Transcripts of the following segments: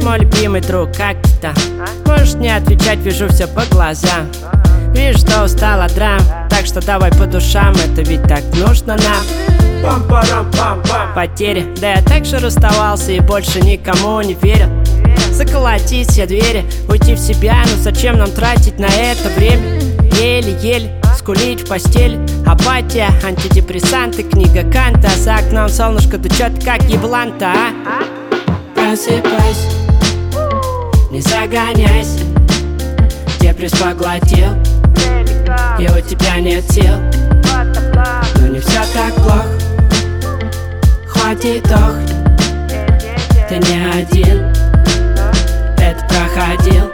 мой любимый друг, как ты там? Можешь не отвечать, вижу все по глазам. Вижу, что устал от драм, так что давай по душам, это ведь так нужно нам. Пам-парам-пам-пам. Потери, да я так же расставался и больше никому не верил. Заколотить все двери, уйти в себя, но зачем нам тратить на это время? Еле-еле скулить в постель, апатия, антидепрессанты, книга Канта. За окном солнышко, да чё ты как еблан-то, а? Просыпайся, не загоняйся, депресс поглотил, и у тебя нет сил. Но не все так плохо, хватит охоть, ты не один, это проходил.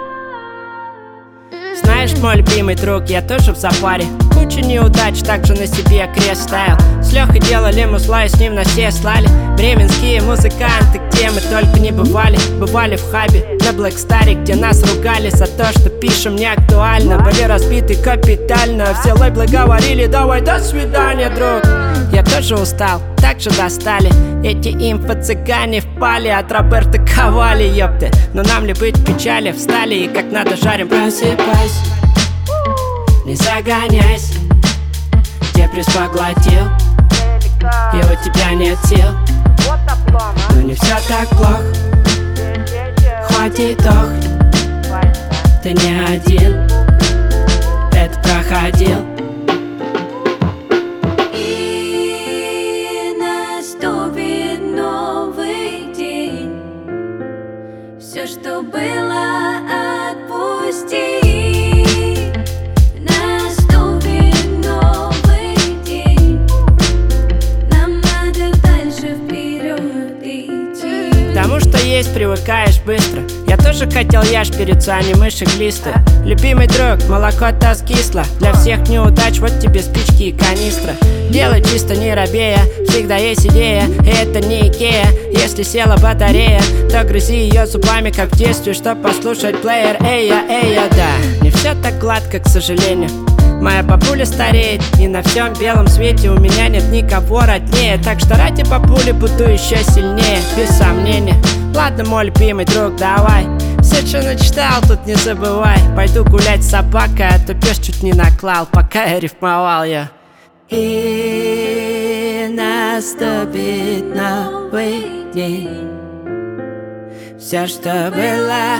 Знаешь, мой любимый друг, я тоже в запаре. Куча неудач, также на себе крест ставил. С Лехой делали музла и с ним на все слали. Бременские музыканты, где мы только не бывали. Бывали в хабе, на Блэкстаре, где нас ругали за то, что пишем не актуально. Были разбиты капитально, все лейблы говорили: давай, до свидания, друг. Я тоже устал, так же достали эти инфо-цыгане впали от Роберта Ковали, ёпты. Но нам ли быть в печали, встали и как надо жарим. Просыпайся, не загоняйся, депресс поглотил, и у тебя нет сил. Но не все так плохо, хватит охоть, ты не один, это проходил. Все, что было, отпусти. Наступит новый день. Нам надо дальше вперед идти. К тому, что есть, привыкаешь быстро. Я тоже хотел яш перед вами, мыши глисты. Любимый друг, молоко-то скисло. Для всех неудач, вот тебе спички и канистра. Делай чисто, не робея, всегда есть идея, и это не Икея. Если села батарея, то грызи ее зубами, как в детстве, чтоб послушать плеер. Эй-я, да, не все так гладко, к сожалению. Моя бабуля стареет, и на всем белом свете у меня нет никого роднее. Так что ради бабули буду еще сильнее, без сомнения. Ладно, мой любимый друг, давай, все, что начитал, тут не забывай. Пойду гулять с собакой, а то пес чуть не наклал, пока я рифмовал я. И наступит новый день. Все, что было,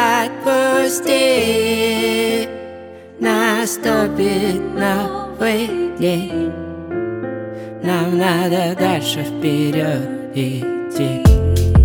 отпусти. Наступит новый день. Нам надо дальше вперед идти.